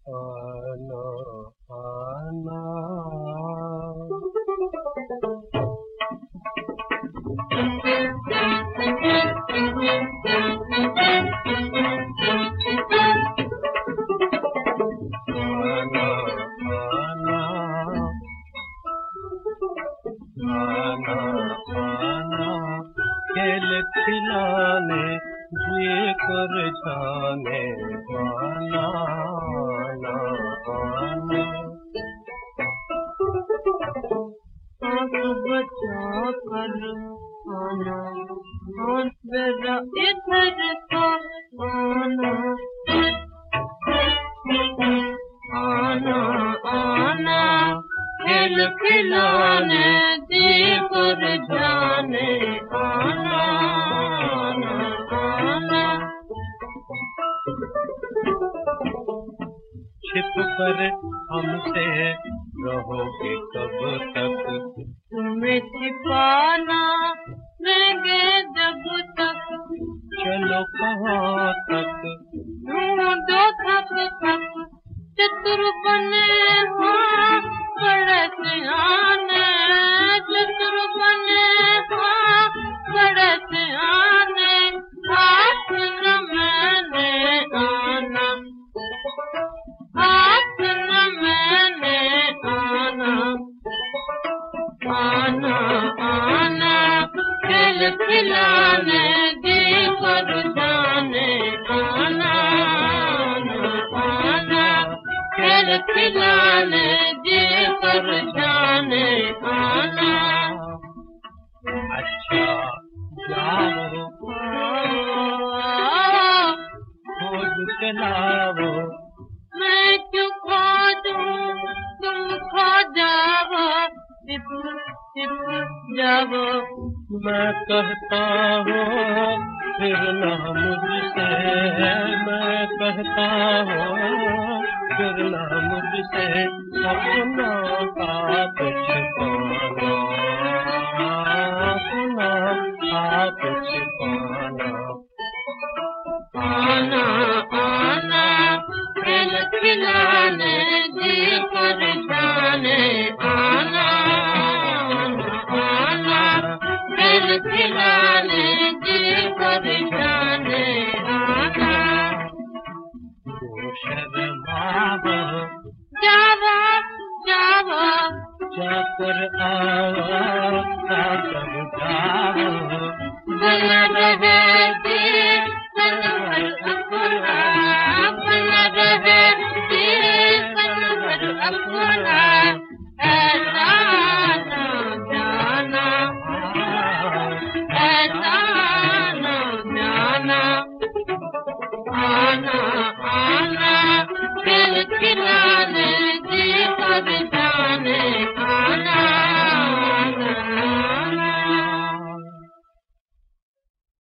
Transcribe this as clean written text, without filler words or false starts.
आना आना आना आना खेल खिलाने जी कर जाने आना आना आना आँख बचा कर आना मेरा इधर का आना आना आना खेल खिलाने जी कर जाने आना आना छिप कर हमसे रहोगे कब तक तुम्हें छिपाना रहेंगे जब तक चलो कहाँ तक ढूंढो थक थक चतुर बने हाँ बड़े सियाने चतुर बने हाँ बड़े सियाने हाथ न मैंने आना हाथ न मैंने आना आना आना खेल खिलाने जी पर जाने आना आना खेल खिलाने जी पर जाने आना अच्छा जाओ खोज के लाओ मैं क्यों खो दूं तुम खो जाओ छिप छिप जाओ मैं कहता हूँ फिर ना मुझसे मैं कहता हूँ फिर ना मुझसे अपना हाथ छिपाना अपना हाथ छिपाना आना आना खेल खिलाने जी पर जाने आना आना खेल खिलाने जी पर जाने आना जो शर्माओ जाओ जाओ जाकर आओ सब जाओ बना रहे दिल कलवर अपना बना रहे दिल कलवर अपना ऐसा न जाना ऐसा न जाना आना आना खेल खिलाने जी पर